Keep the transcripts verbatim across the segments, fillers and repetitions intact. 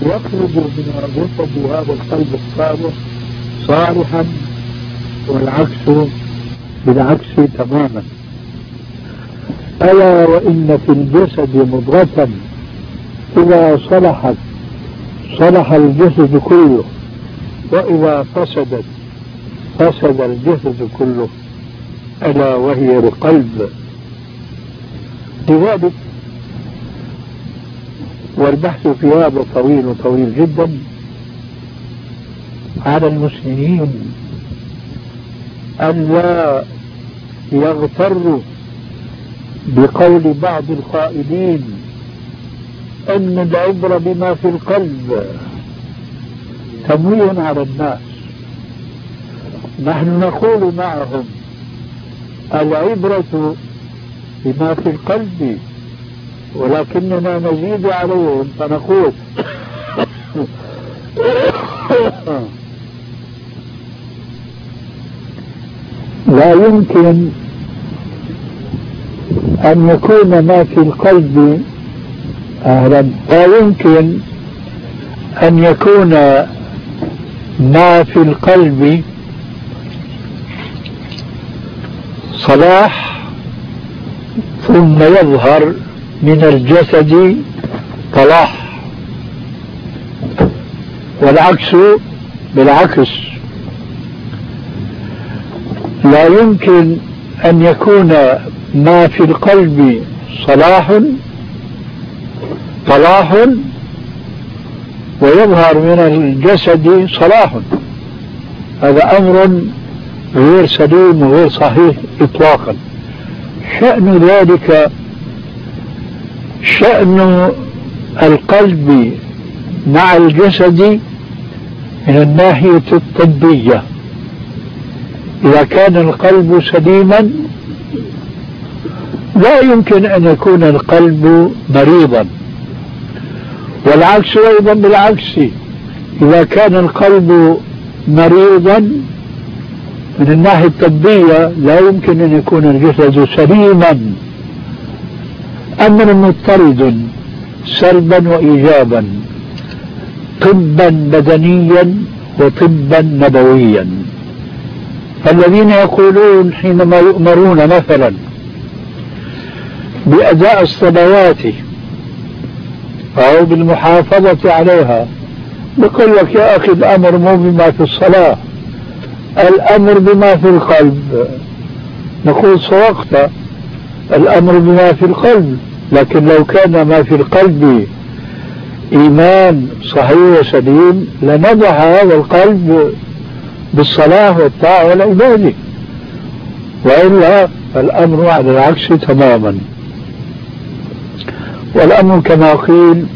يخرج من الرطب هذا القلب الصالح صالحا، والعكس بالعكس تماما. ألا وإن في الجسد مضغة إذا صلحت صلح الجسد كله، وإذا فسدت فسد الجسد كله، ألا وهي القلب. لذلك والبحث في هذا طويل وطويل جدا، على المسلمين أن لا يغتروا بقول بعض القائلين أن العبرة بما في القلب، تمويه على الناس. نحن نقول معهم العبرة بما في القلب، ولكننا نزيد عليهم فنقول لا يمكن أن يكون ما في القلب أهلا لا يمكن أن يكون ما في القلب صلاح ثم يظهر من الجسد صلاح، والعكس بالعكس. لا يمكن أن يكون ما في القلب صلاح صلاح ويظهر من الجسد صلاح، هذا أمر غير سليم وغير صحيح إطلاقا. شأن ذلك شأن القلب مع الجسد من الناحية الطبية. إذا كان القلب سليما لا يمكن أن يكون القلب مريضا، والعكس أيضا بالعكس. إذا كان القلب مريضا من الناحية الطبية لا يمكن أن يكون الجسد سليما. أمر مضطرد سلبا وإيجابا، طبا بدنيا وطبا نبويا. الذين يقولون حينما يؤمرون مثلا بأداء الصلوات أو بالمحافظة عليها، يقول لك يا أخي الأمر مو بما في الصلاة، الأمر بما في القلب. نقول صدقت، الأمر بما في القلب، لكن لو كان ما في القلب إيمان صحيح وسليم لنضح هذا القلب بالصلاة والطاعة والعبادة، وإلا الأمر على العكس تماما. والأمر كما قيل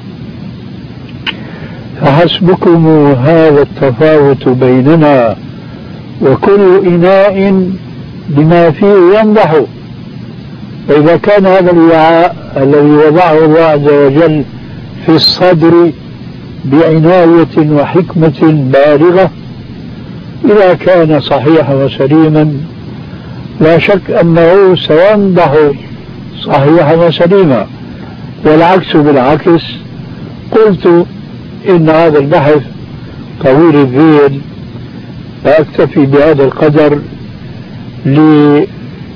فحسبكم هذا التفاوت بيننا وكل إناء بما فيه ينضح. فإذا كان هذا الوعاء الذي وضعه الله عز وجل في الصدر بعناية وحكمة بالغة، إذا كان صحيحا وسليما لا شك أنه سينضح صحيحا وسليما، والعكس بالعكس. قلت إن هذا البحث طويل الذيل، فأكتفي بهذا القدر لتوجيه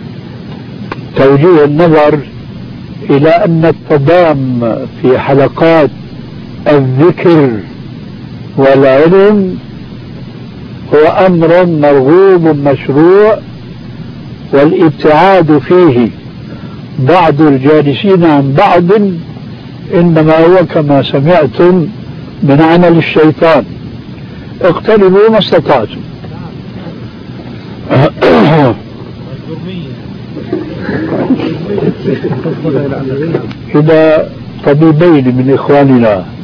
النظر إلى أن التضام في حلقات الذكر والعلم هو أمر مرغوب مشروع، والابتعاد فيه بعض الجالسين عن بعض إنما هو كما سمعتم من عمل الشيطان. اقتربوا ما استطعتم. إلى طبيبين من إخواننا